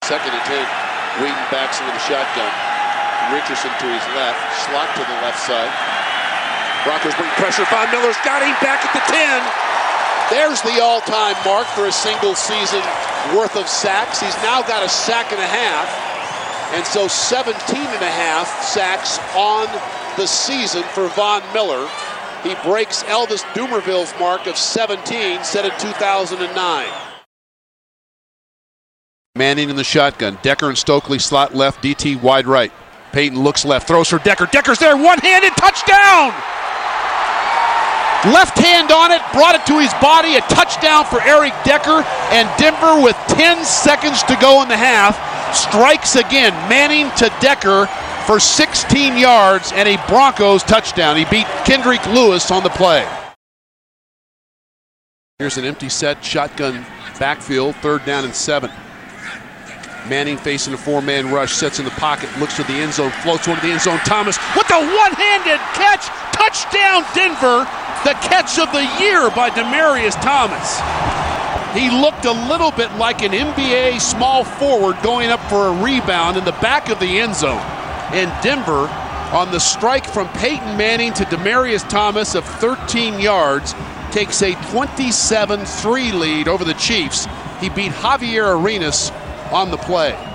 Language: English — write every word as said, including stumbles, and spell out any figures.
Second and ten, Wheaton backs into the shotgun. Richardson to his left, slot to the left side. Broncos bring pressure. Von Miller's got him back at the ten. There's the all-time mark for a single season worth of sacks. He's now got a sack and a half. And so seventeen and a half sacks on the season for Von Miller. He breaks Elvis Dumerville's mark of seventeen, set in two thousand nine. Manning in the shotgun. Decker and Stokely slot left, D T wide right. Peyton looks left, throws for Decker. Decker's there, one-handed touchdown! Left hand on it, brought it to his body. A touchdown for Eric Decker, and Denver with ten seconds to go in the half strikes again. Manning to Decker for sixteen yards and a Broncos touchdown. He beat Kendrick Lewis on the play. Here's an empty set, shotgun backfield, third down and seven. Manning facing a four-man rush, sets in the pocket, looks to the end zone, floats one to the end zone. Thomas with the one-handed catch, touchdown Denver. The catch of the year by Demaryius Thomas. He looked a little bit like an N B A small forward going up for a rebound in the back of the end zone. And Denver, on the strike from Peyton Manning to Demaryius Thomas of thirteen yards, takes a twenty-seven three lead over the Chiefs. He beat Javier Arenas on the play.